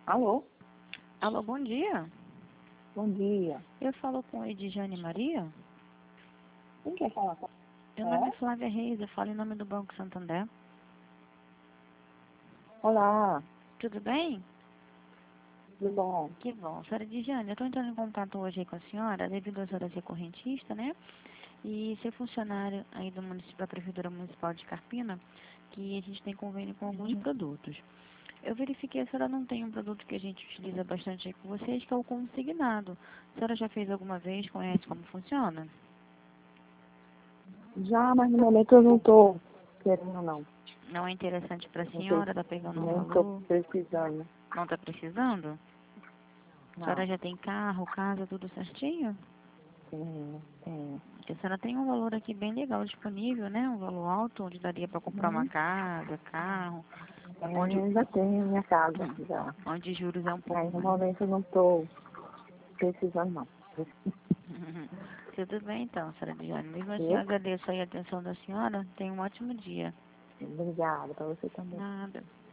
Alô? Alô, bom dia. Bom dia. Eu falo com a Edjane Maria. Quem quer falar com Meu nome é Flávia Reis, eu falo em nome do Banco Santander. Olá, Tudo bem? tudo bom? Que bom. Senhora Edjane, eu estou entrando em contato hoje aí com a senhora, devido a senhora ser correntista, né? E ser funcionária aí do município, da Prefeitura Municipal de Carpina, que a gente tem convênio com alguns produtos. Eu verifiquei, a senhora não tem um produto que a gente utiliza bastante aí com vocês, que é o consignado. A senhora já fez alguma vez, conhece como funciona? Já, mas no momento eu não estou querendo, não. Não é interessante para a Não tô, senhora, tá pegando um nem estou valor? precisando. Não está precisando? A senhora Não, já tem carro, casa, tudo certinho? tenho. Porque a senhora tem um valor aqui bem legal disponível, né? Um valor alto, onde daria para comprar uma Uhum. casa, carro, Eu onde, ainda tenho minha casa, já. onde juros é um pouco Mas no mais. momento eu não estou precisando, não. Tudo bem então, senhora Diane. Mesmo assim, eu Viu? agradeço aí a atenção da senhora. Tenha um ótimo dia. Obrigada para você também. Nada.